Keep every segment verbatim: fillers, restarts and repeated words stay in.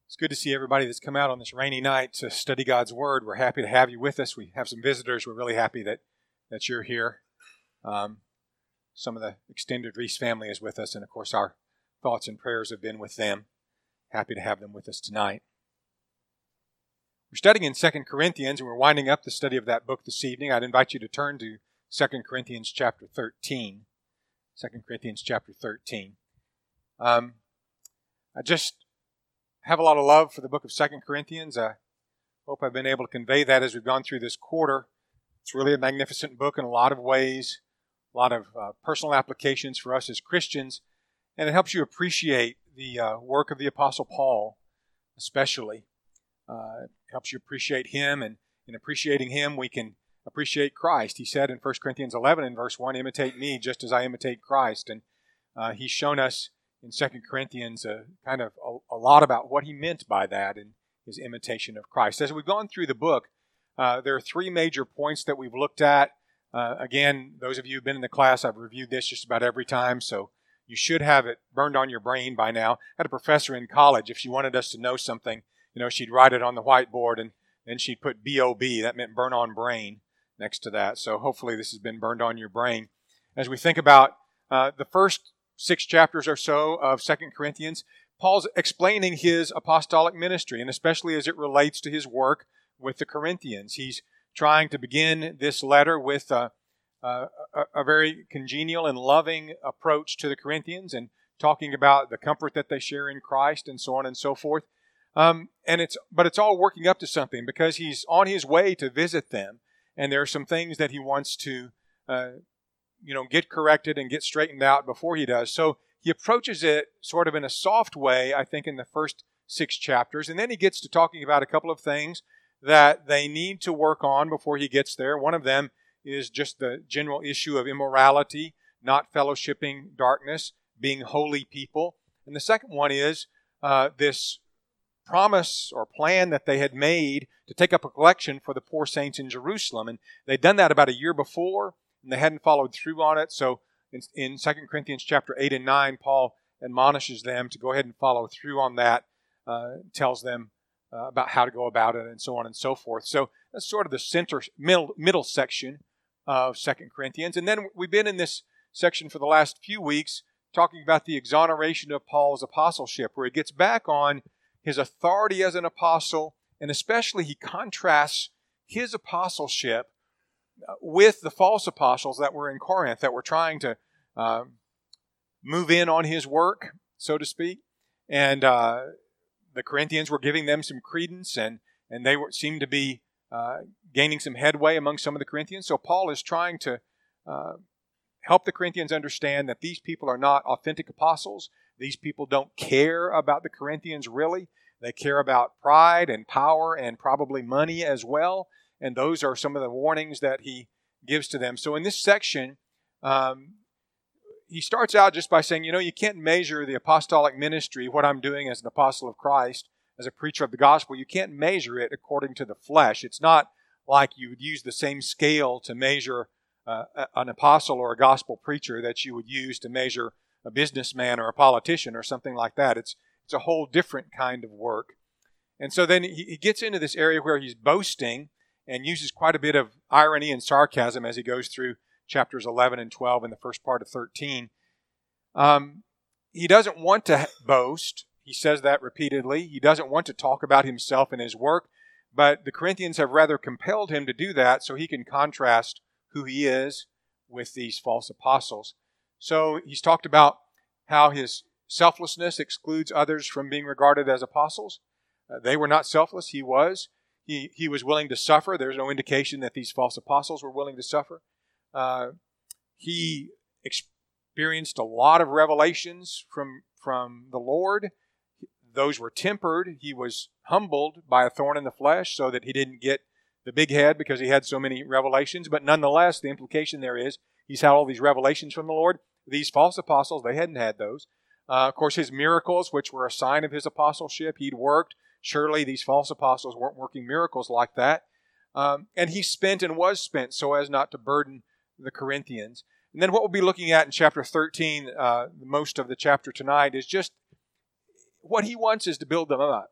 It's good to see everybody that's come out on this rainy night to study God's Word. We're happy to have you with us. We have some visitors. We're really happy that, that you're here. Um, some of the extended Reese family is with us, and of course our thoughts and prayers have been with them. Happy to have them with us tonight. We're studying in Second Corinthians, and we're winding up the study of that book this evening. I'd invite you to turn to Second Corinthians chapter thirteen. Second Corinthians chapter thirteen. Um, I just have a lot of love for the book of Second Corinthians. I hope I've been able to convey that as we've gone through this quarter. It's really a magnificent book in a lot of ways, a lot of uh, personal applications for us as Christians, and it helps you appreciate the uh, work of the Apostle Paul, especially. Uh, it helps you appreciate him, and in appreciating him, we can appreciate Christ. He said in First Corinthians eleven in verse one, imitate me just as I imitate Christ. And uh, he's shown us in Second Corinthians uh, kind of a, a lot about what he meant by that in his imitation of Christ. As we've gone through the book, uh, there are three major points that we've looked at. Uh, again, those of you who've been in the class, I've reviewed this just about every time, so you should have it burned on your brain by now. I had a professor in college, if she wanted us to know something, you know, she'd write it on the whiteboard, and then she'd put B O B, that meant burn on brain, next to that. So hopefully this has been burned on your brain. As we think about uh, the first six chapters or so of Second Corinthians, Paul's explaining his apostolic ministry, and especially as it relates to his work with the Corinthians. He's trying to begin this letter with a, a, a very congenial and loving approach to the Corinthians, and talking about the comfort that they share in Christ, and so on and so forth. Um, and it's but it's all working up to something, because he's on his way to visit them, and there are some things that he wants to uh, you know, get corrected and get straightened out before he does. So he approaches it sort of in a soft way, I think, in the first six chapters. And then he gets to talking about a couple of things that they need to work on before he gets there. One of them is just the general issue of immorality, not fellowshipping darkness, being holy people. And the second one is uh, this promise or plan that they had made to take up a collection for the poor saints in Jerusalem. And they'd done that about a year before, and they hadn't followed through on it. So in, in Second Corinthians chapter eight and nine, Paul admonishes them to go ahead and follow through on that, uh, tells them uh, about how to go about it, and so on and so forth. So that's sort of the center, middle, middle section of Second Corinthians. And then we've been in this section for the last few weeks talking about the exoneration of Paul's apostleship, where he gets back on his authority as an apostle, and especially he contrasts his apostleship with the false apostles that were in Corinth, that were trying to uh, move in on his work, so to speak. And uh, the Corinthians were giving them some credence, and, and they were, seemed to be uh, gaining some headway among some of the Corinthians. So Paul is trying to uh, help the Corinthians understand that these people are not authentic apostles. These people don't care about the Corinthians really. They care about pride and power and probably money as well. And those are some of the warnings that he gives to them. So in this section, um, he starts out just by saying, you know, you can't measure the apostolic ministry, what I'm doing as an apostle of Christ, as a preacher of the gospel. You can't measure it according to the flesh. It's not like you would use the same scale to measure uh, an apostle or a gospel preacher that you would use to measure a businessman or a politician or something like that. It's, it's a whole different kind of work. And so then he, he gets into this area where he's boasting, and uses quite a bit of irony and sarcasm as he goes through chapters eleven and twelve and the first part of thirteen. Um, he doesn't want to boast. He says that repeatedly. He doesn't want to talk about himself and his work, but the Corinthians have rather compelled him to do that so he can contrast who he is with these false apostles. So he's talked about how his selflessness excludes others from being regarded as apostles. Uh, they were not selfless. He was. He, he was willing to suffer. There's no indication that these false apostles were willing to suffer. Uh, he experienced a lot of revelations from, from the Lord. Those were tempered. He was humbled by a thorn in the flesh so that he didn't get the big head because he had so many revelations. But nonetheless, the implication there is he's had all these revelations from the Lord. These false apostles, they hadn't had those. Uh, of course, his miracles, which were a sign of his apostleship, he'd worked. Surely these false apostles weren't working miracles like that. Um, and he spent and was spent so as not to burden the Corinthians. And then what we'll be looking at in chapter thirteen, uh, most of the chapter tonight, is just what he wants is to build them up.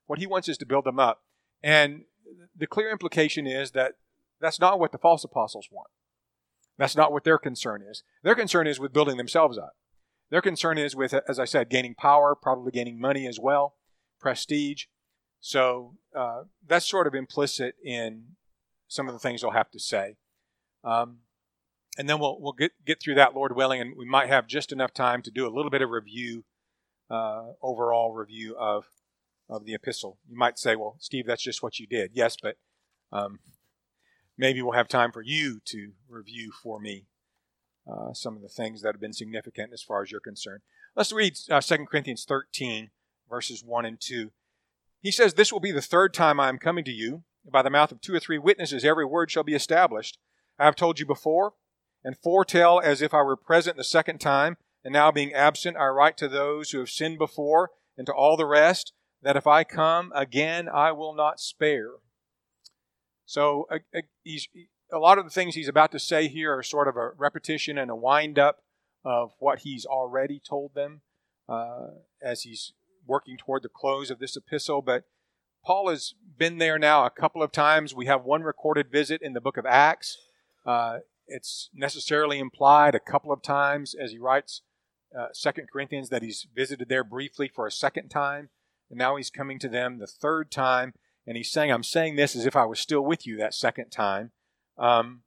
What he wants is to build them up. And the clear implication is that that's not what the false apostles want. That's not what their concern is. Their concern is with building themselves up. Their concern is with, as I said, gaining power, probably gaining money as well, prestige. So uh, that's sort of implicit in some of the things they'll have to say. Um, and then we'll we'll get, get through that, Lord willing, and we might have just enough time to do a little bit of review, uh, overall review of, of the epistle. You might say, well, Steve, that's just what you did. Yes, but um, maybe we'll have time for you to review for me uh, some of the things that have been significant as far as you're concerned. Let's read uh, Second Corinthians thirteen, verses one and two. He says, "This will be the third time I am coming to you. By the mouth of two or three witnesses, every word shall be established. I have told you before, and foretell as if I were present the second time, and now being absent, I write to those who have sinned before, and to all the rest, that if I come again, I will not spare." So uh, uh, he's, a lot of the things he's about to say here are sort of a repetition and a wind-up of what he's already told them uh, as he's working toward the close of this epistle. But Paul has been there now a couple of times. We have one recorded visit in the book of Acts. Uh, it's necessarily implied a couple of times as he writes uh, Second Corinthians that he's visited there briefly for a second time. And now he's coming to them the third time. And he's saying, I'm saying this as if I was still with you that second time. Um,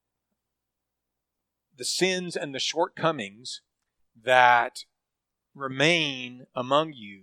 the sins and the shortcomings that remain among you,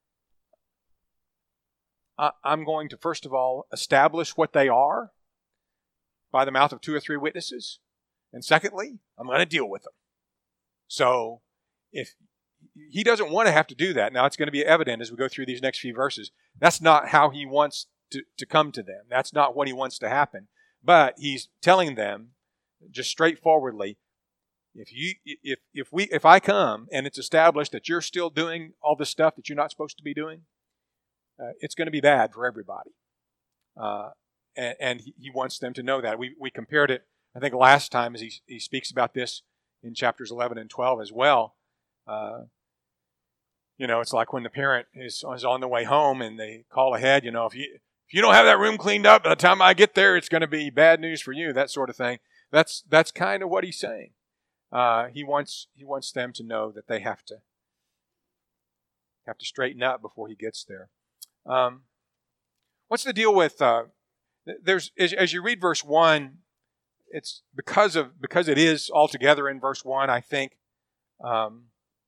I, I'm going to, first of all, establish what they are by the mouth of two or three witnesses. And secondly, I'm going to deal with them. So if he doesn't want to have to do that. Now, it's going to be evident as we go through these next few verses. That's not how he wants to, to come to them. That's not what he wants to happen. But he's telling them just straightforwardly, if you if if we if I come and it's established that you're still doing all the stuff that you're not supposed to be doing, uh, it's going to be bad for everybody. Uh, and, and he, he wants them to know that. We we compared it, I think, last time as he he speaks about this in chapters eleven and twelve as well. Uh, you know, it's like when the parent is, is on the way home and they call ahead, you know, if you if you don't have that room cleaned up by the time I get there, it's going to be bad news for you, that sort of thing. That's that's kind of what he's saying. Uh, he wants he wants them to know that they have to have to straighten up before he gets there. Um, what's the deal with uh, there's as, as you read verse one, it's because of because it is all together in verse one. I think. Um,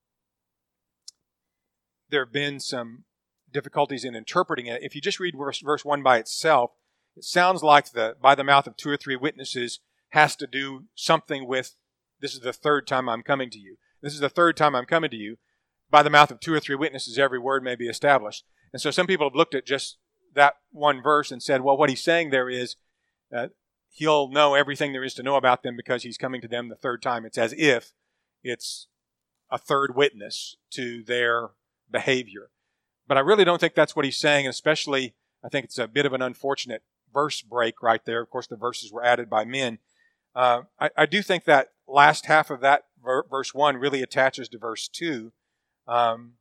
There have been some difficulties in interpreting it. If you just read verse, verse one by itself, it sounds like the by the mouth of two or three witnesses has to do something with, this is the third time I'm coming to you. This is the third time I'm coming to you. By the mouth of two or three witnesses, every word may be established. And so some people have looked at just that one verse and said, well, what he's saying there is uh, he'll know everything there is to know about them because he's coming to them the third time. It's as if it's a third witness to their behavior. But I really don't think that's what he's saying, especially I think it's a bit of an unfortunate verse break right there. Of course, the verses were added by men. Uh, I, I do think that last half of that ver- verse one really attaches to verse two. Um,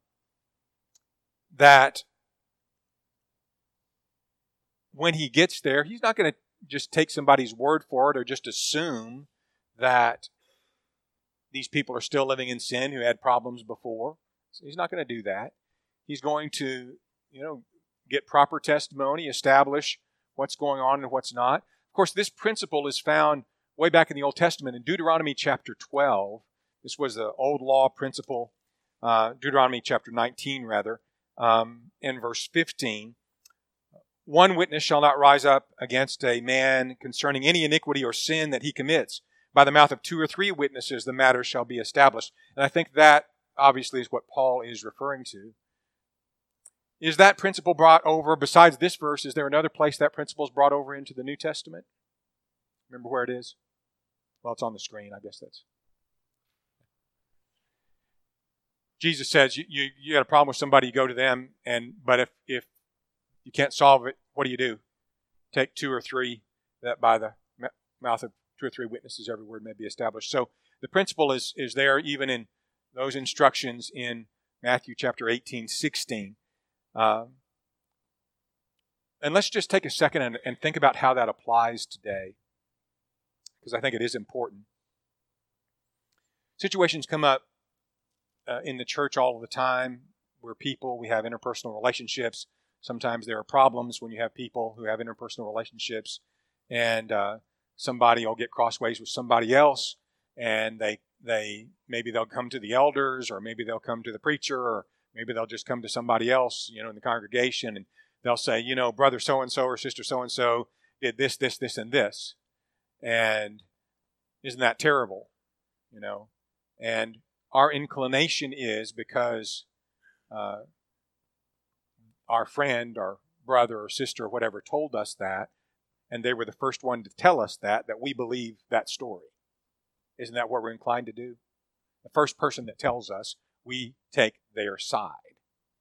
that when he gets there, he's not going to just take somebody's word for it or just assume that these people are still living in sin who had problems before. So he's not going to do that. He's going to, you know, get proper testimony, establish what's going on and what's not. Of course, this principle is found way back in the Old Testament in Deuteronomy chapter twelve. This was the old law principle, uh, Deuteronomy chapter nineteen, rather, um, in verse fifteen. One witness shall not rise up against a man concerning any iniquity or sin that he commits. By the mouth of two or three witnesses, the matter shall be established. And I think that obviously is what Paul is referring to. Is that principle brought over, besides this verse, is there another place that principle is brought over into the New Testament? Remember where it is? Well, it's on the screen. I guess that's... Jesus says, you, you, you got a problem with somebody, you go to them, and but if, if you can't solve it, what do you do? Take two or three, that by the mouth of two or three witnesses, every word may be established. So the principle is, is there even in those instructions in Matthew chapter eighteen, sixteen. Um, and let's just take a second and, and think about how that applies today, because I think it is important. Situations come up uh, in the church all the time. We're people, we have interpersonal relationships. Sometimes there are problems when you have people who have interpersonal relationships, and uh, somebody will get crossways with somebody else, and they they maybe they'll come to the elders, or maybe they'll come to the preacher, or maybe they'll just come to somebody else, you know, in the congregation, and they'll say, you know, brother so-and-so or sister so-and-so did this, this, this, and this. And isn't that terrible? You know, and our inclination is because uh, our friend, our brother or sister or whatever told us that, and they were the first one to tell us that, that we believe that story. Isn't that what we're inclined to do? The first person that tells us, we take their side.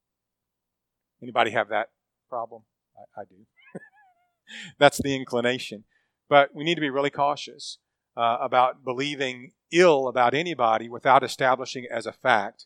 Anybody have that problem? I, I do. That's the inclination. But we need to be really cautious uh, about believing ill about anybody without establishing it as a fact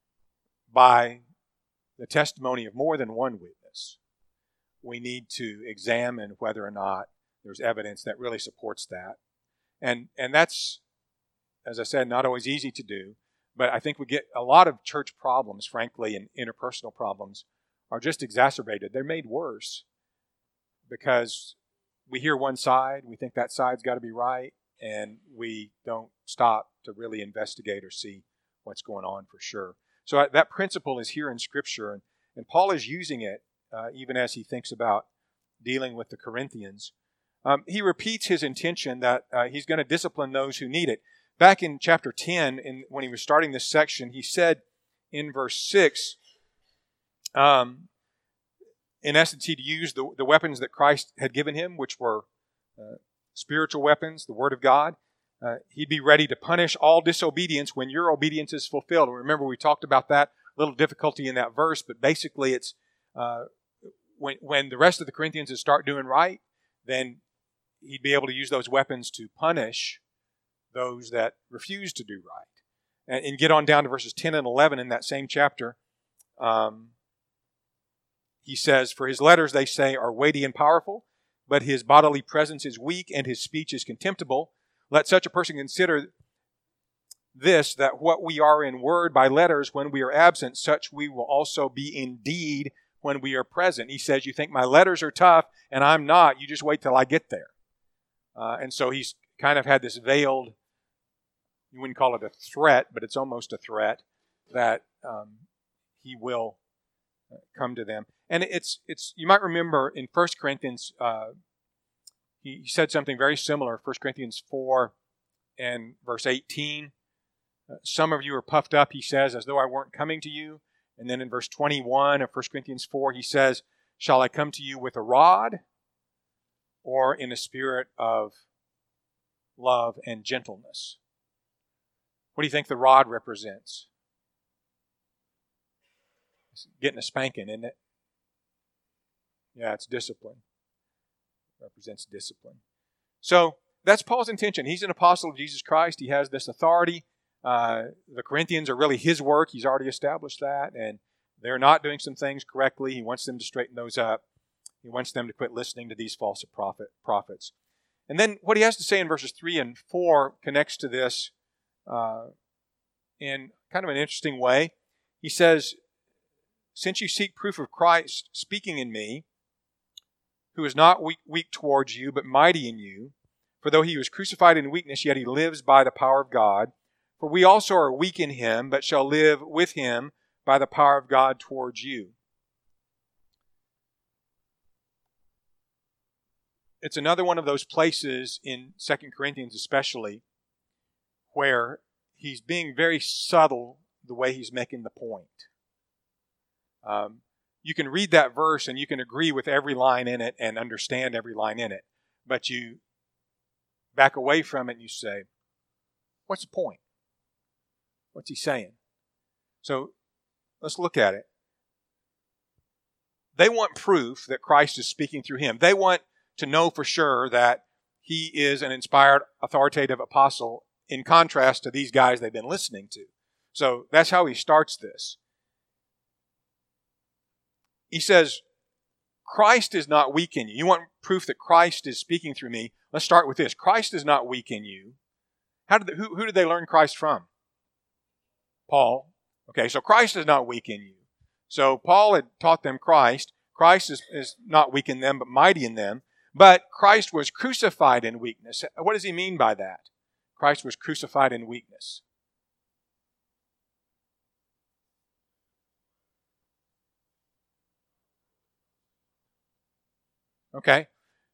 by the testimony of more than one witness. We need to examine whether or not there's evidence that really supports that. And and that's, as I said, not always easy to do. But I think we get a lot of church problems, frankly, and interpersonal problems are just exacerbated. They're made worse because we hear one side, we think that side's got to be right, and we don't stop to really investigate or see what's going on for sure. So that principle is here in Scripture, and, and Paul is using it uh, even as he thinks about dealing with the Corinthians. Um, he repeats his intention that uh, he's going to discipline those who need it. Back in chapter ten, in, when he was starting this section, he said in verse six, um, in essence, he'd used the, the weapons that Christ had given him, which were uh, spiritual weapons, the Word of God. Uh, he'd be ready to punish all disobedience when your obedience is fulfilled. And remember, we talked about that, a little difficulty in that verse, but basically it's uh, when, when the rest of the Corinthians start doing right, then he'd be able to use those weapons to punish those that refuse to do right. And, and get on down to verses ten and eleven in that same chapter. Um, he says, "For his letters, they say, are weighty and powerful, but his bodily presence is weak and his speech is contemptible. Let such a person consider this, that what we are in word by letters when we are absent, such we will also be in deed when we are present." He says, you think my letters are tough and I'm not, you just wait till I get there. Uh, and so he's kind of had this veiled, you wouldn't call it a threat, but it's almost a threat that um, he will come to them. And it's, it's you might remember in First Corinthians, uh, he, he said something very similar, First Corinthians four and verse eighteen. Uh, Some of you are puffed up, he says, as though I weren't coming to you. And then in verse twenty-one of First Corinthians four, he says, shall I come to you with a rod or in a spirit of love and gentleness? What do you think the rod represents? It's getting a spanking, isn't it? Yeah, it's discipline. It represents discipline. So that's Paul's intention. He's an apostle of Jesus Christ. He has this authority. Uh, the Corinthians are really his work. He's already established that. And they're not doing some things correctly. He wants them to straighten those up. He wants them to quit listening to these false prophet, prophets. And then what he has to say in verses three and four connects to this uh, in kind of an interesting way. He says, since you seek proof of Christ speaking in me, who is not weak, weak towards you, but mighty in you, for though he was crucified in weakness, yet he lives by the power of God. For we also are weak in him, but shall live with him by the power of God towards you. It's another one of those places in Second Corinthians especially where he's being very subtle the way he's making the point. Um, you can read that verse and you can agree with every line in it and understand every line in it. But you back away from it and you say, what's the point? What's he saying? So let's look at it. They want proof that Christ is speaking through him. They want to know for sure that he is an inspired, authoritative apostle in contrast to these guys they've been listening to. So that's how he starts this. He says, Christ is not weak in you. You want proof that Christ is speaking through me? Let's start with this. Christ is not weak in you. How did they, who, who did they learn Christ from? Paul. Okay, so Christ is not weak in you. So Paul had taught them Christ. Christ is, is not weak in them, but mighty in them. But Christ was crucified in weakness. What does he mean by that? Christ was crucified in weakness. Okay.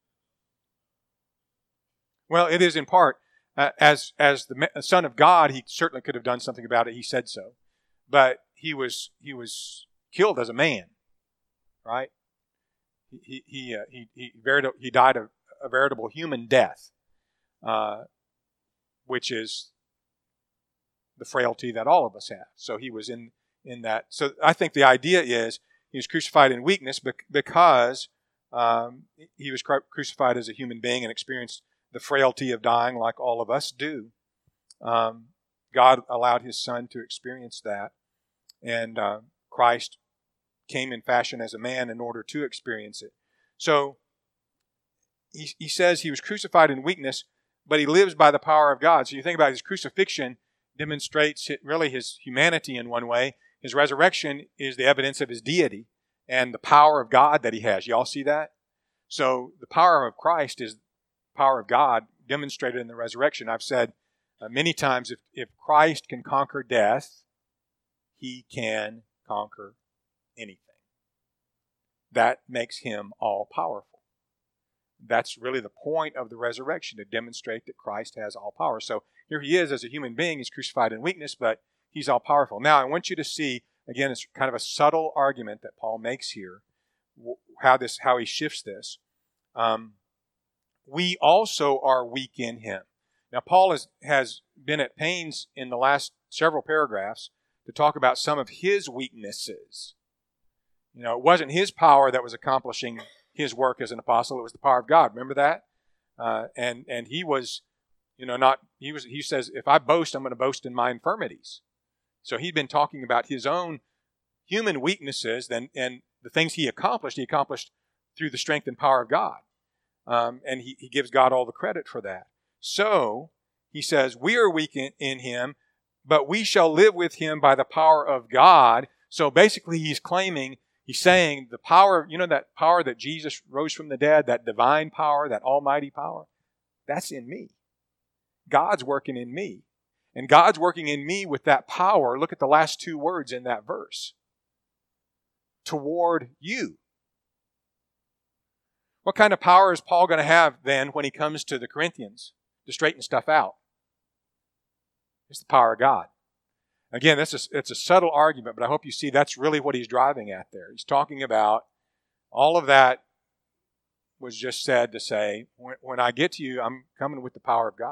Well, it is in part. Uh, as as the Son of God, he certainly could have done something about it. He said so. But he was he was killed as a man, right? He he uh, he he, verit- he died a, a veritable human death, uh, which is the frailty that all of us have. So he was in in that. So I think the idea is he was crucified in weakness because um, he was crucified as a human being and experienced the frailty of dying like all of us do. Um, God allowed his Son to experience that, and uh, Christ came in fashion as a man in order to experience it. So he, he says he was crucified in weakness, but he lives by the power of God. So you think about his crucifixion demonstrates really his humanity in one way. His resurrection is the evidence of his deity and the power of God that he has. You all see that? So the power of Christ is power of God demonstrated in the resurrection. I've said uh, many times, if, if Christ can conquer death, he can conquer anything. That makes him all-powerful. That's really the point of the resurrection, to demonstrate that Christ has all power. So here he is as a human being. He's crucified in weakness, but he's all-powerful. Now, I want you to see, again, it's kind of a subtle argument that Paul makes here, how this, how he shifts this. Um, we also are weak in him. Now, Paul has, has been at pains in the last several paragraphs to talk about some of his weaknesses. You know, it wasn't his power that was accomplishing his work as an apostle. It was the power of God. Remember that? Uh, and and he was, you know, not, he was. He says, if I boast, I'm going to boast in my infirmities. So he'd been talking about his own human weaknesses, then, and the things he accomplished, he accomplished through the strength and power of God. Um, and he, he gives God all the credit for that. So, he says, we are weak in, in him, but we shall live with him by the power of God. So basically he's claiming, he's saying the power, you know that power that Jesus rose from the dead, that divine power, that almighty power, that's in me. God's working in me. And God's working in me with that power. Look at the last two words in that verse. Toward you. What kind of power is Paul going to have then when he comes to the Corinthians to straighten stuff out? It's the power of God. Again, that's a, it's a subtle argument, but I hope you see that's really what he's driving at there. He's talking about all of that was just said to say, when, when I get to you, I'm coming with the power of God.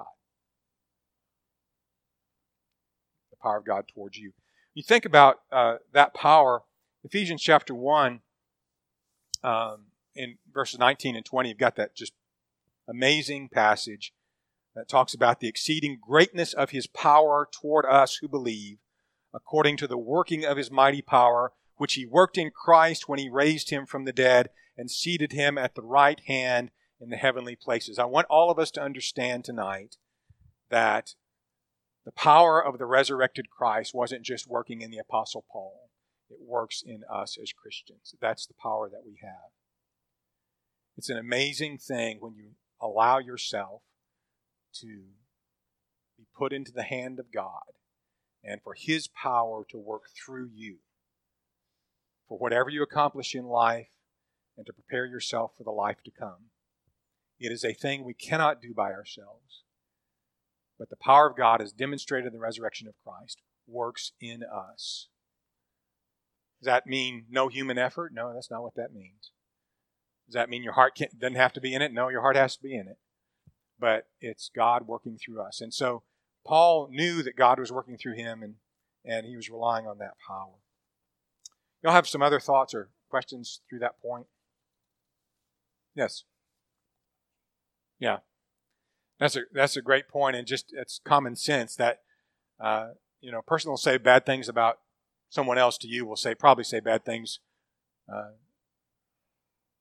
The power of God towards you. You think about uh, that power, Ephesians chapter one, um, in verses nineteen and twenty, you've got that just amazing passage that talks about the exceeding greatness of his power toward us who believe, according to the working of his mighty power, which he worked in Christ when he raised him from the dead and seated him at the right hand in the heavenly places. I want all of us to understand tonight that the power of the resurrected Christ wasn't just working in the Apostle Paul. It works in us as Christians. That's the power that we have. It's an amazing thing when you allow yourself to be put into the hand of God and for his power to work through you for whatever you accomplish in life and to prepare yourself for the life to come. It is a thing we cannot do by ourselves, but the power of God, as demonstrated in the resurrection of Christ, works in us. Does that mean no human effort? No, that's not what that means. Does that mean your heart can't, doesn't have to be in it? No, your heart has to be in it. But it's God working through us. And so Paul knew that God was working through him, and, and he was relying on that power. You'll have some other thoughts or questions through that point? Yes. Yeah. That's a that's a great point, and just it's common sense that uh, you know, a person will say bad things about someone else to you, will say probably say bad things uh,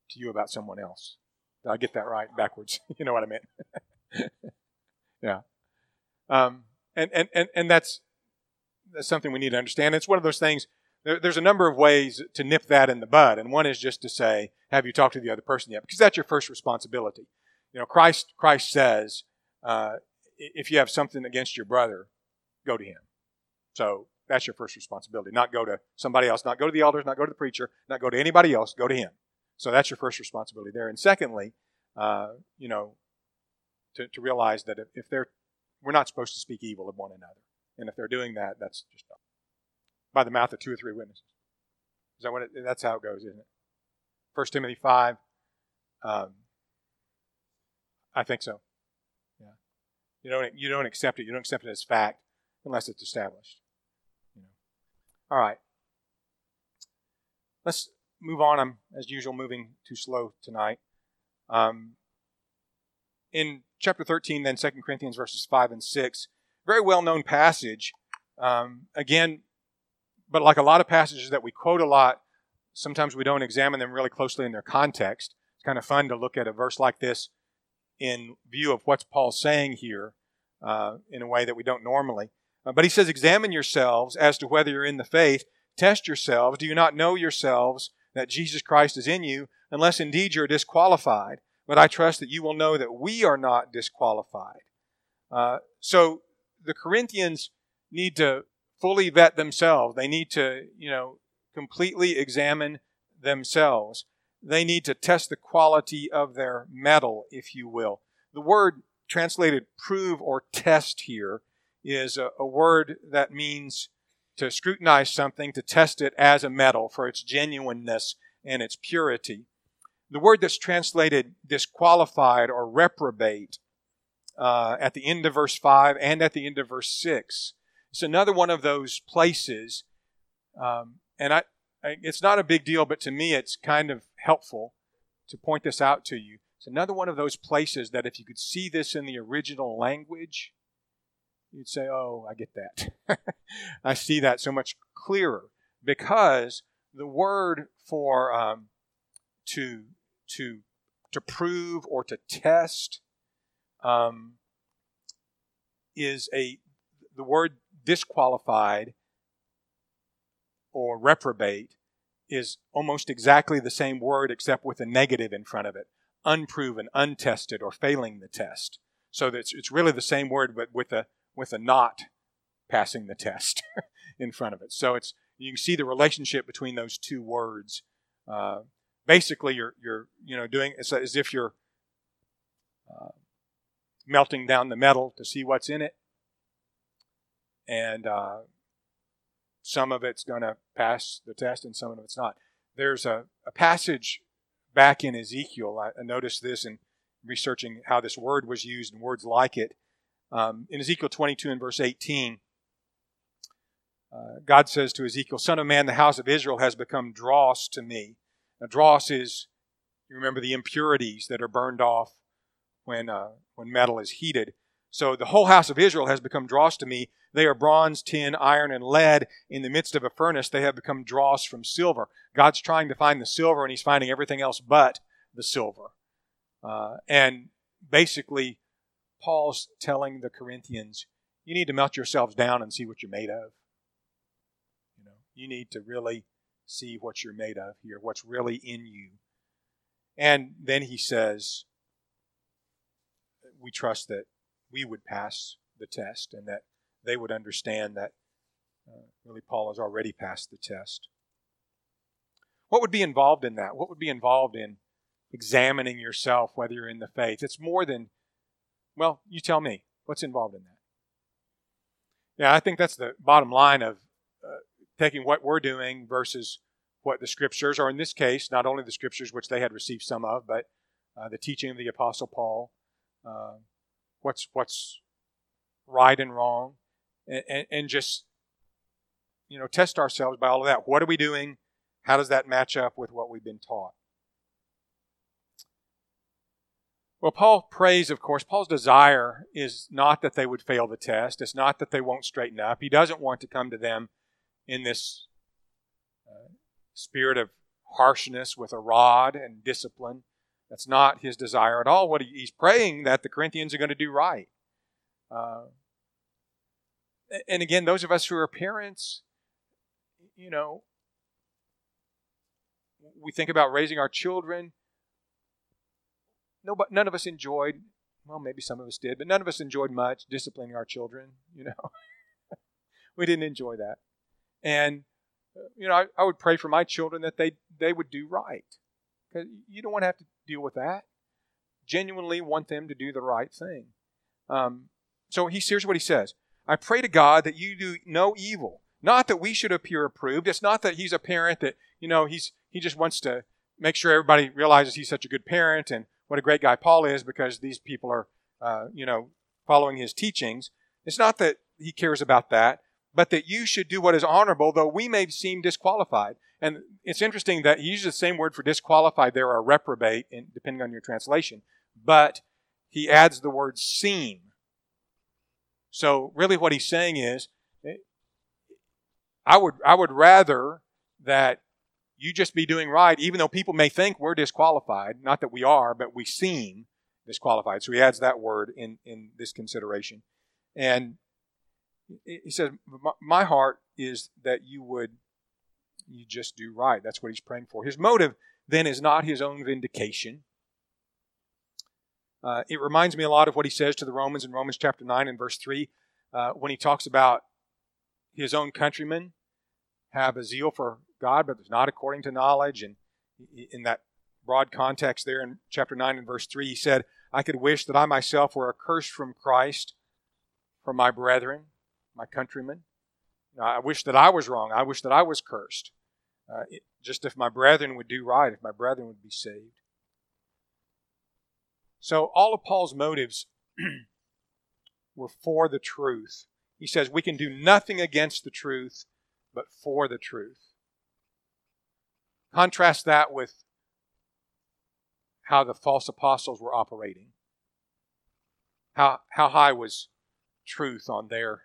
to you about someone else. Did I get that right? Backwards. You know what I meant. Yeah. Um, and, and, and, and that's, that's something we need to understand. It's one of those things, there, there's a number of ways to nip that in the bud. And one is just to say, have you talked to the other person yet? Because that's your first responsibility. You know, Christ, Christ says, uh, if you have something against your brother, go to him. So that's your first responsibility. Not go to somebody else, not go to the elders, not go to the preacher, not go to anybody else, go to him. So that's your first responsibility there. And secondly, uh, you know, to, to realize that if, if they're, we're not supposed to speak evil of one another. And if they're doing that, that's just by the mouth of two or three witnesses. Is that what it, that's how it goes, isn't it? First Timothy five. Um, I think so. Yeah. You don't you don't accept it. You don't accept it as fact unless it's established. You know. All right. Let's move on. I'm, as usual, moving too slow tonight. Um, in chapter thirteen, then Second Corinthians verses five and six, very well-known passage. Um, again, but like a lot of passages that we quote a lot, sometimes we don't examine them really closely in their context. It's kind of fun to look at a verse like this in view of what Paul's saying here uh, in a way that we don't normally. Uh, but he says, examine yourselves as to whether you're in the faith. Test yourselves. Do you not know yourselves that Jesus Christ is in you, unless indeed you're disqualified? But I trust that you will know that we are not disqualified. Uh, so the Corinthians need to fully vet themselves. They need to, you know, completely examine themselves. They need to test the quality of their metal, if you will. The word translated prove or test here is a, a word that means to scrutinize something, to test it as a metal for its genuineness and its purity. The word that's translated disqualified or reprobate uh, at the end of verse five and at the end of verse six. It's another one of those places, um, and I, I, it's not a big deal, but to me it's kind of helpful to point this out to you. It's another one of those places that if you could see this in the original language, you'd say, oh, I get that. I see that so much clearer, because the word for um, to to to prove or to test um, is a the word disqualified or reprobate is almost exactly the same word except with a negative in front of it. Unproven, untested, or failing the test. So that it's, it's really the same word, but with a with a not passing the test in front of it. So it's you can see the relationship between those two words. Uh, basically, you're you're you know doing it's as if you're uh, melting down the metal to see what's in it, and uh, some of it's going to pass the test, and some of it's not. There's a, a passage back in Ezekiel. I, I noticed this in researching how this word was used and words like it. Um, in Ezekiel twenty-two and verse eighteen, uh, God says to Ezekiel, "Son of man, the house of Israel has become dross to me." Now, dross is, you remember, the impurities that are burned off when uh, when metal is heated. So the whole house of Israel has become dross to me. They are bronze, tin, iron, and lead. In the midst of a furnace, they have become dross from silver. God's trying to find the silver, and He's finding everything else but the silver. Uh, and basically, Paul's telling the Corinthians, you need to melt yourselves down and see what you're made of. You know, you need to really see what you're made of here, what's really in you. And then he says, we trust that we would pass the test and that they would understand that uh, really Paul has already passed the test. What would be involved in that? What would be involved in examining yourself, whether you're in the faith? It's more than, well, you tell me, what's involved in that? Yeah, I think that's the bottom line of uh, taking what we're doing versus what the Scriptures, or in this case, not only the Scriptures, which they had received some of, but uh, the teaching of the Apostle Paul, uh, what's what's right and wrong, and, and, and just, you know, test ourselves by all of that. What are we doing? How does that match up with what we've been taught? Well, Paul prays, of course. Paul's desire is not that they would fail the test. It's not that they won't straighten up. He doesn't want to come to them in this uh, spirit of harshness with a rod and discipline. That's not his desire at all. What he, he's praying that the Corinthians are going to do right. Uh, and again, those of us who are parents, you know, we think about raising our children. Nobody, none of us enjoyed, well, maybe some of us did, but none of us enjoyed much disciplining our children, you know. We didn't enjoy that. And, you know, I, I would pray for my children that they, they would do right. Because you don't want to have to deal with that. Genuinely want them to do the right thing. Um, so he, here's what he says. I pray to God that you do no evil. Not that we should appear approved. It's not that he's a parent that, you know, he's he just wants to make sure everybody realizes he's such a good parent and what a great guy Paul is because these people are, uh, you know, following his teachings. It's not that he cares about that, but that you should do what is honorable, though we may seem disqualified. And it's interesting that he uses the same word for disqualified there, or reprobate, in, depending on your translation. But he adds the word seem. So really what he's saying is, I would I would rather that you just be doing right, even though people may think we're disqualified. Not that we are, but we seem disqualified. So he adds that word in, in this consideration. And he says, my heart is that you would you just do right. That's what he's praying for. His motive then is not his own vindication. Uh, it reminds me a lot of what he says to the Romans in Romans chapter nine and verse three, uh, when he talks about his own countrymen have a zeal for God, but it's not according to knowledge. And in that broad context there in chapter nine and verse three, he said, I could wish that I myself were accursed from Christ for my brethren, my countrymen. I wish that I was wrong. I wish that I was cursed. Uh, it, just if my brethren would do right, if my brethren would be saved. So all of Paul's motives were for the truth. He says we can do nothing against the truth, but for the truth. Contrast that with how the false apostles were operating. How, how high was truth on their...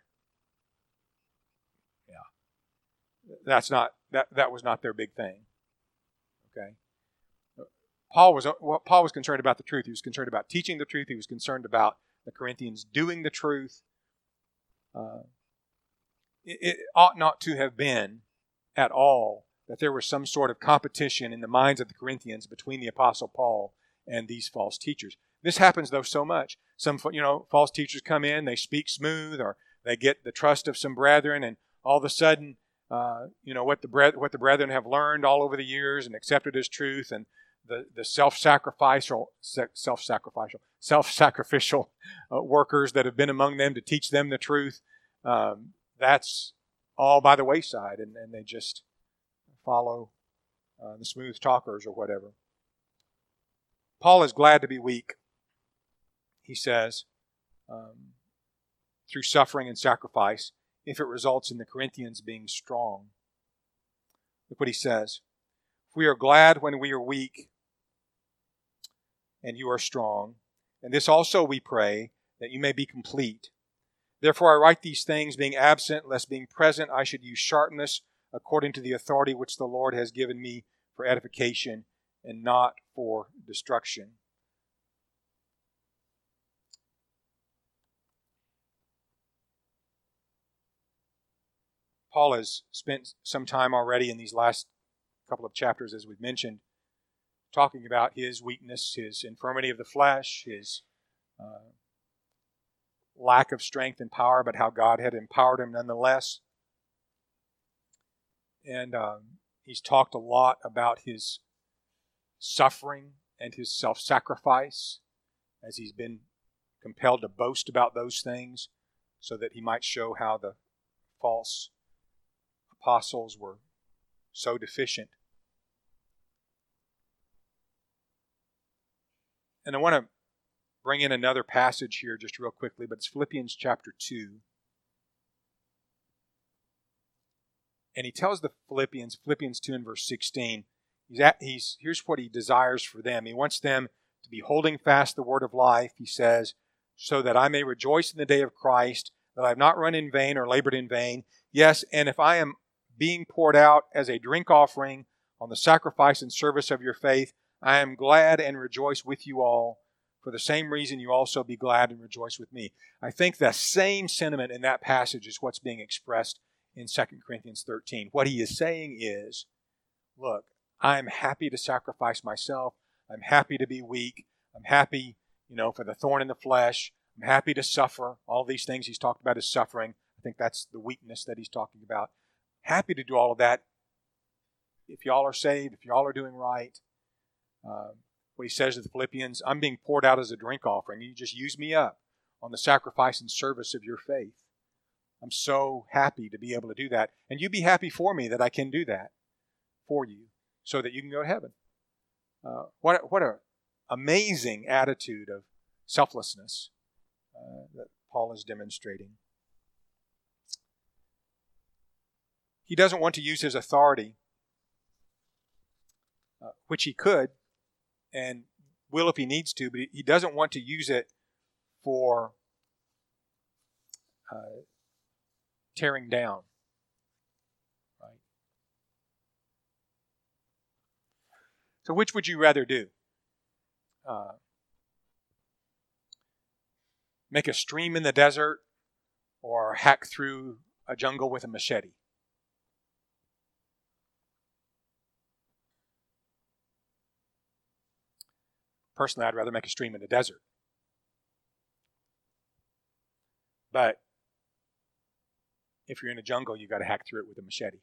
Yeah. That's not, that, that was not their big thing. Okay. Paul was, well, Paul was concerned about the truth. He was concerned about teaching the truth. He was concerned about the Corinthians doing the truth. Uh, it, it ought not to have been at all that there was some sort of competition in the minds of the Corinthians between the Apostle Paul and these false teachers. This happens, though, so much. Some, you know, false teachers come in, they speak smooth, or they get the trust of some brethren, and all of a sudden, uh, you know, what the bre- what the brethren have learned all over the years and accepted as truth, and the, the self-sacrificial, self-sacrificial, self-sacrificial uh, workers that have been among them to teach them the truth, um, that's all by the wayside, and, and they just follow uh, the smooth talkers or whatever. Paul is glad to be weak, he says, um, through suffering and sacrifice, if it results in the Corinthians being strong. Look what he says. We are glad when we are weak, and you are strong. And this also we pray, that you may be complete. Therefore I write these things, being absent, lest being present I should use sharpness, according to the authority which the Lord has given me for edification and not for destruction. Paul has spent some time already in these last couple of chapters, as we've mentioned, talking about his weakness, his infirmity of the flesh, his uh, lack of strength and power, but how God had empowered him nonetheless. And um, he's talked a lot about his suffering and his self-sacrifice, as he's been compelled to boast about those things so that he might show how the false apostles were so deficient. And I want to bring in another passage here just real quickly, but it's Philippians chapter two. And he tells the Philippians, Philippians two and verse sixteen, he's at, he's, here's what he desires for them. He wants them to be holding fast the word of life, he says, so that I may rejoice in the day of Christ, that I have not run in vain or labored in vain. Yes, and if I am being poured out as a drink offering on the sacrifice and service of your faith. I am glad and rejoice with you all. For the same reason, you also be glad and rejoice with me. I think the same sentiment in that passage is what's being expressed in Second Corinthians thirteen. What he is saying is, look, I'm happy to sacrifice myself. I'm happy to be weak. I'm happy, you know, for the thorn in the flesh. I'm happy to suffer. All these things he's talked about is suffering. I think that's the weakness that he's talking about. Happy to do all of that. If y'all are saved, if y'all are doing right. Um, what he says to the Philippians, I'm being poured out as a drink offering. You just use me up on the sacrifice and service of your faith. I'm so happy to be able to do that. And you be happy for me that I can do that for you so that you can go to heaven. Uh, what what an amazing attitude of selflessness uh, that Paul is demonstrating. He doesn't want to use his authority, uh, which he could, and will if he needs to, but he doesn't want to use it for uh, tearing down. Right? So which would you rather do? Uh, make a stream in the desert or hack through a jungle with a machete? Personally, I'd rather make a stream in the desert. But if you're in a jungle, you've got to hack through it with a machete.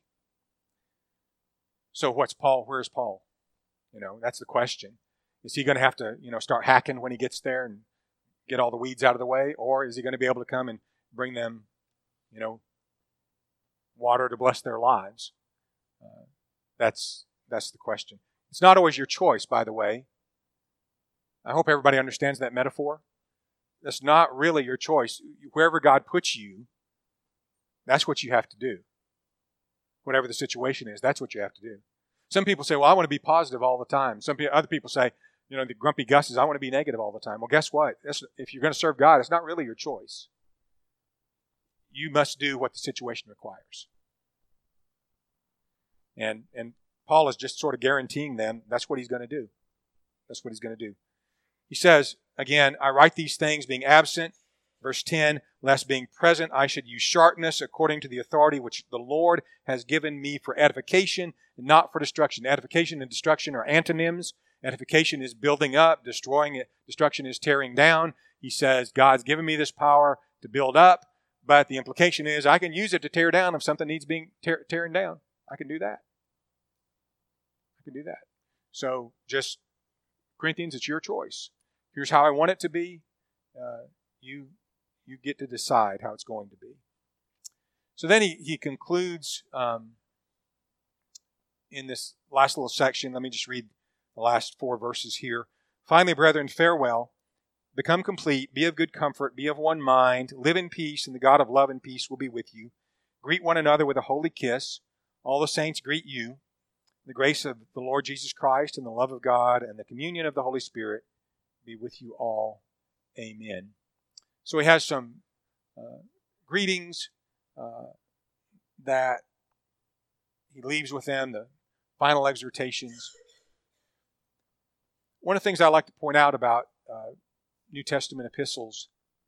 So what's Paul? Where's Paul? You know, that's the question. Is he going to have to, you know, start hacking when he gets there and get all the weeds out of the way? Or is he going to be able to come and bring them, you know, water to bless their lives? Uh, that's that's the question. It's not always your choice, by the way. I hope everybody understands that metaphor. That's not really your choice. Wherever God puts you, that's what you have to do. Whatever the situation is, that's what you have to do. Some people say, well, I want to be positive all the time. Some people, other people say, you know, the grumpy Gus is, I want to be negative all the time. Well, guess what? That's, if you're going to serve God, it's not really your choice. You must do what the situation requires. And, and Paul is just sort of guaranteeing them that's what he's going to do. That's what he's going to do. He says, again, I write these things being absent. Verse ten, lest being present I should use sharpness according to the authority which the Lord has given me for edification and not for destruction. Edification and destruction are antonyms. Edification is building up. Destroying it. Destruction is tearing down. He says, God's given me this power to build up, but the implication is I can use it to tear down if something needs being tear, tearing down. I can do that. I can do that. So just, Corinthians, it's your choice. Here's how I want it to be. Uh, you you get to decide how it's going to be. So then he, he concludes um, in this last little section. Let me just read the last four verses here. Finally, brethren, farewell. Become complete. Be of good comfort. Be of one mind. Live in peace, and the God of love and peace will be with you. Greet one another with a holy kiss. All the saints greet you. The grace of the Lord Jesus Christ and the love of God and the communion of the Holy Spirit be with you all. Amen. So he has some uh, greetings uh, that he leaves with them, the final exhortations. One of the things I like to point out about uh, New Testament epistles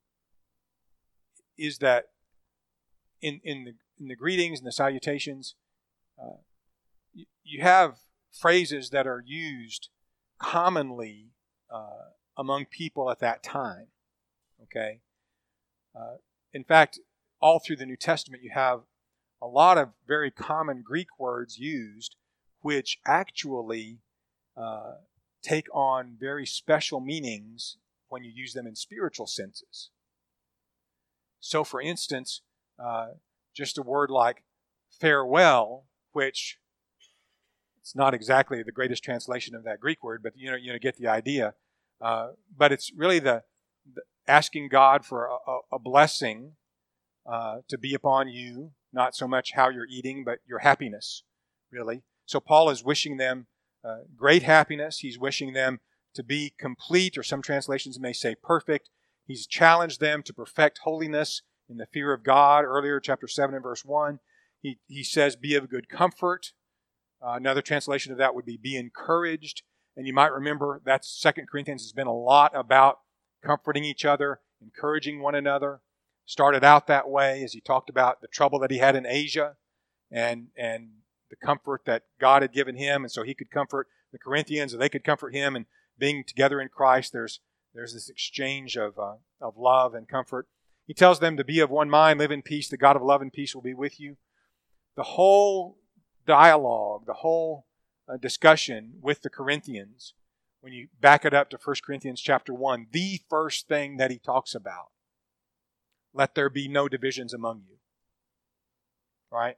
is that in, in, the, in the greetings and the salutations, uh, you, you have phrases that are used commonly uh, among people at that time. Okay? Uh, in fact, all through the New Testament, you have a lot of very common Greek words used, which actually uh, take on very special meanings when you use them in spiritual senses. So, for instance, uh, just a word like farewell, which it's not exactly the greatest translation of that Greek word, but you know, you know, get the idea. Uh, but it's really the, the asking God for a, a, a blessing uh, to be upon you, not so much how you're eating, but your happiness, really. So Paul is wishing them uh, great happiness. He's wishing them to be complete, or some translations may say perfect. He's challenged them to perfect holiness in the fear of God. Earlier, chapter seven and verse one, he, he says, be of good comfort. Uh, another translation of that would be be encouraged. And you might remember that's Second Corinthians has been a lot about comforting each other, encouraging one another. Started out that way as he talked about the trouble that he had in Asia and, and the comfort that God had given him. And so he could comfort the Corinthians and they could comfort him. And being together in Christ, there's there's this exchange of, uh, of love and comfort. He tells them to be of one mind, live in peace. The God of love and peace will be with you. The whole dialogue, the whole uh, discussion with the Corinthians, when you back it up to First Corinthians chapter one, the first thing that he talks about, let there be no divisions among you. Right?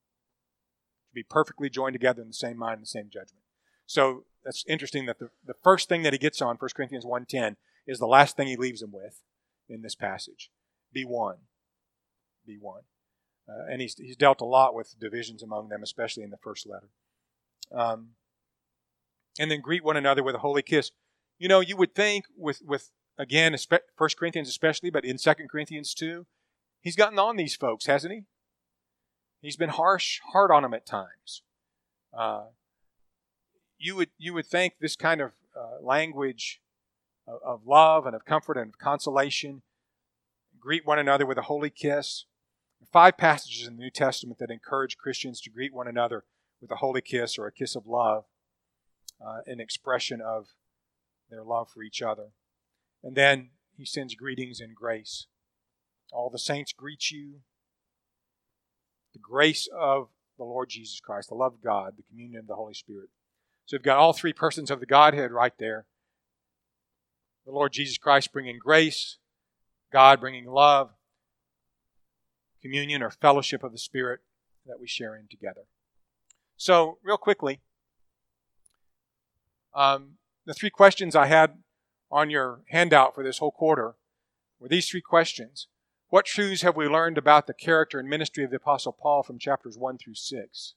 Be perfectly joined together in the same mind and the same judgment. So that's interesting that the, the first thing that he gets on, First Corinthians one ten, is the last thing he leaves them with in this passage. Be one. Be one. Uh, and he's, he's dealt a lot with divisions among them, especially in the first letter. Um, and then greet one another with a holy kiss. You know, you would think with, with again, First Corinthians especially, but in Second Corinthians too, he's gotten on these folks, hasn't he? He's been harsh, hard on them at times. Uh, you would you would think this kind of uh, language of, of love and of comfort and of consolation, greet one another with a holy kiss. Five passages in the New Testament that encourage Christians to greet one another with a holy kiss or a kiss of love, uh, an expression of their love for each other. And then he sends greetings in grace. All the saints greet you. The grace of the Lord Jesus Christ, the love of God, the communion of the Holy Spirit. So you've got all three persons of the Godhead right there. The Lord Jesus Christ bringing grace, God bringing love, communion or fellowship of the Spirit that we share in together. So, real quickly, um, the three questions I had on your handout for this whole quarter were these three questions. What truths have we learned about the character and ministry of the Apostle Paul from chapters one through six?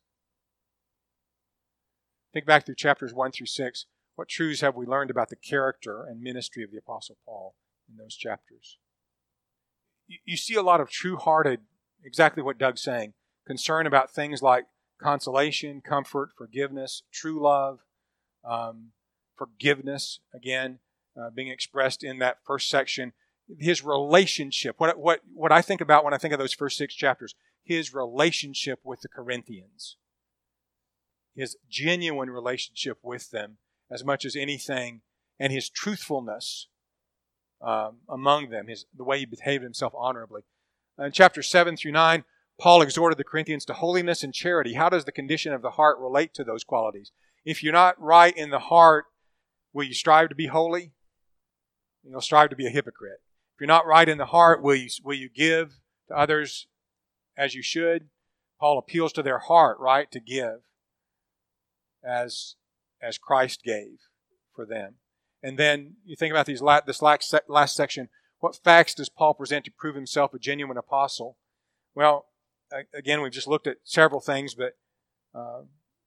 Think back through chapters one through six. What truths have we learned about the character and ministry of the Apostle Paul in those chapters? You, you see a lot of true-hearted, exactly what Doug's saying, concern about things like consolation, comfort, forgiveness, true love, um, forgiveness, again, uh, being expressed in that first section. His relationship, what, what, what I think about when I think of those first six chapters, his relationship with the Corinthians, his genuine relationship with them as much as anything, and his truthfulness um, among them, his, the way he behaved himself honorably. In chapters seven through nine, Paul exhorted the Corinthians to holiness and charity. How does the condition of the heart relate to those qualities? If you're not right in the heart, will you strive to be holy? You'll strive to be a hypocrite. If you're not right in the heart, will you, will you give to others as you should? Paul appeals to their heart, right, to give as, as Christ gave for them. And then you think about these this last, last section. What facts does Paul present to prove himself a genuine apostle? Well, again, we've just looked at several things, but uh,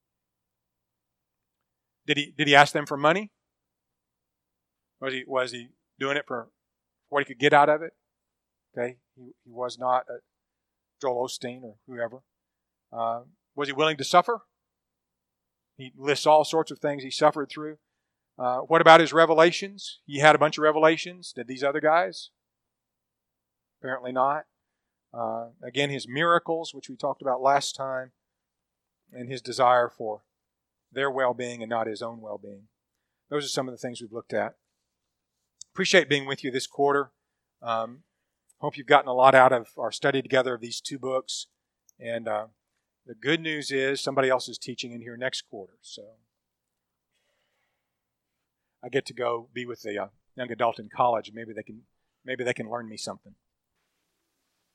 did he did he ask them for money? Was he was he doing it for what he could get out of it? Okay, he, he was not a Joel Osteen or whoever. Uh, was he willing to suffer? He lists all sorts of things he suffered through. Uh, what about his revelations? He had a bunch of revelations. Did these other guys? Apparently not. Uh, again, his miracles, which we talked about last time, and his desire for their well-being and not his own well-being. Those are some of the things we've looked at. Appreciate being with you this quarter. Um, hope you've gotten a lot out of our study together of these two books. And uh, the good news is somebody else is teaching in here next quarter. So I get to go be with the uh, young adult in college. Maybe they can maybe they can learn me something.